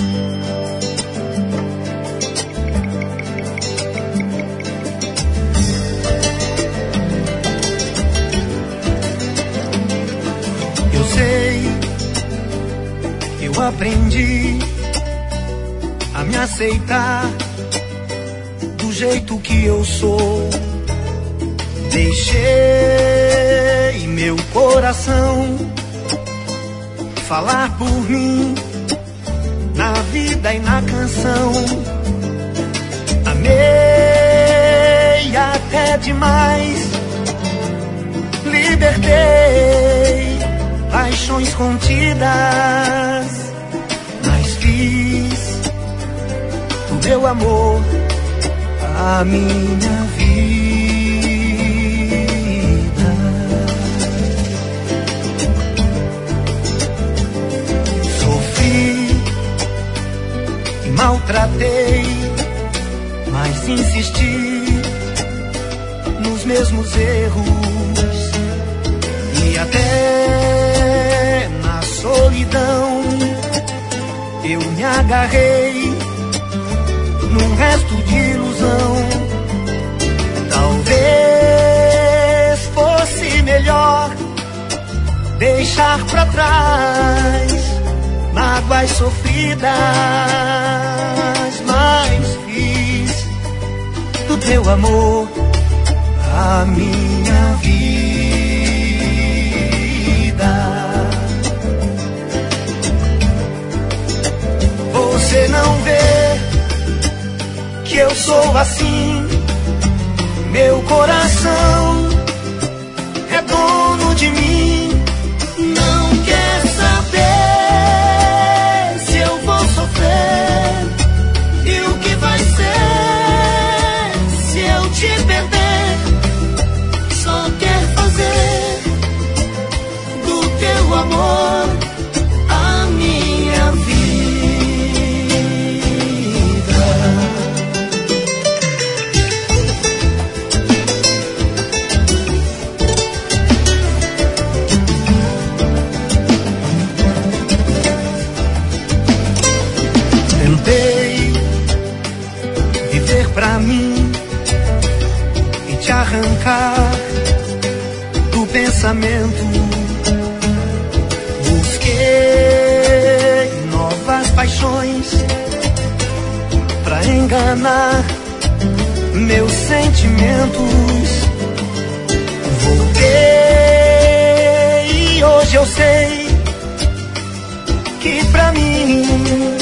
Eu sei, eu aprendi a me aceitar do jeito que eu sou. Deixei meu coração falar por mim na vida e na canção. Amei até demais, libertei paixões contidas, mas fiz do meu amor a minha vida. Sofri e maltratei, mas insisti nos mesmos erros. E até na solidão eu me agarrei num resto de ilusão. Talvez fosse melhor deixar pra trás mágoas sofridas, mas fiz do teu amor a minha vida. Você não vê que eu sou assim? Meu coração é dono de mim. Não quer saber se eu vou sofrer e o que vai ser se eu te perder. Só quer fazer do teu amor a minha vida. Tentei viver pra mim e te arrancar do pensamento. Busquei novas paixões pra enganar meus sentimentos. Voltei e hoje eu sei que pra mim